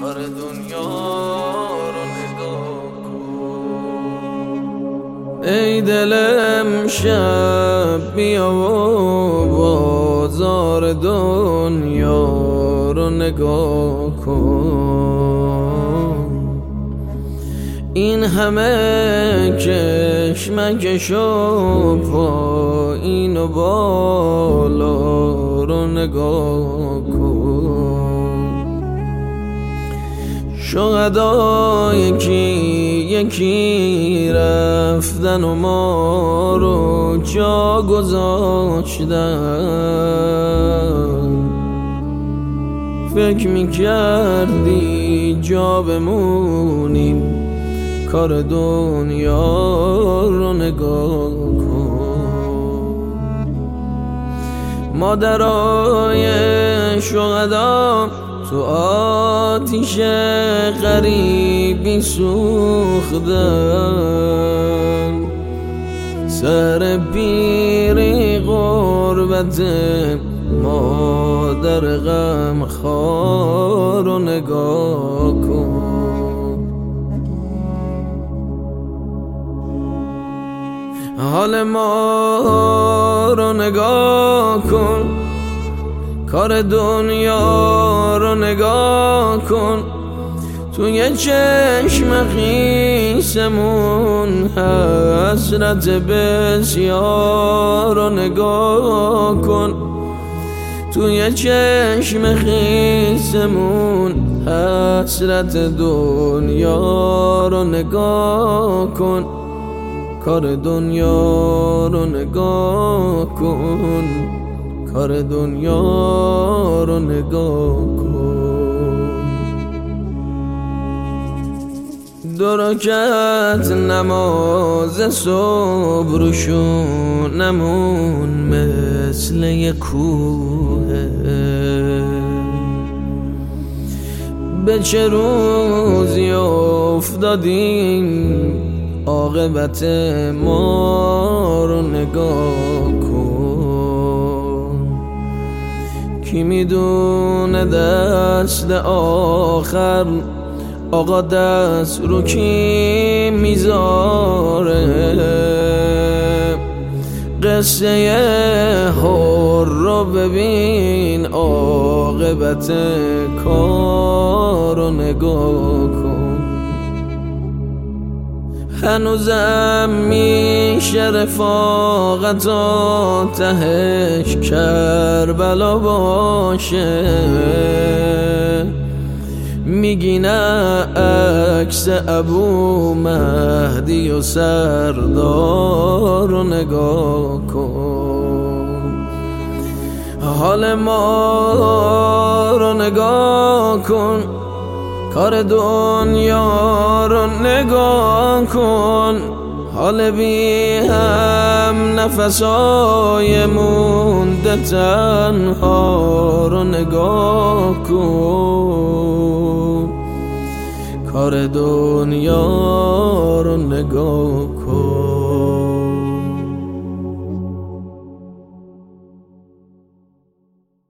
کار دنیا رو نگاه کن. ای دلم شب بیا و بازار دنیا رو نگاه کن. این همه کشمکش و پایین و بالا رو نگاه کن. شهدا یکی رفتن و ما رو جا گذاشتن. فکر میکردی جا بمونیم، کار دنیا رو نگاه کن. مادرای شهدا تو آتیش غریبی سوختن. سر پیری غربت مادر غمخوار رو نگاه کن. حال ما رو نگاه کن، کار دنیا رو نگاه کن. توی چشم خیسمون حسرت بسیار رو نگاه کن. توی چشم خیسمون حسرت دنیا رو نگاه کن. کار دنیا رو نگاه کن، کار دنیا رو نگاه کن. دو رکعت نماز صبح روشونمون مثل یک کوه. به چه روزی افتادیم، عاقبت ما رو نگاه کن. کی میدونه دست آخر آقا دست رو کی میذاره. قصه حر رو ببین، عاقبت کار رو نگاه کن. هنوزم میشه رفاقت و تهش کربلا باشه. میگی نه عکس ابو مهدی و سردار رو نگاه کن. حال ما رو نگاه کن، کار دنیا رو نگاه کن. حال بی هم نفسای مونده تنها رو نگاه کن. کار دنیا رو نگاه کن.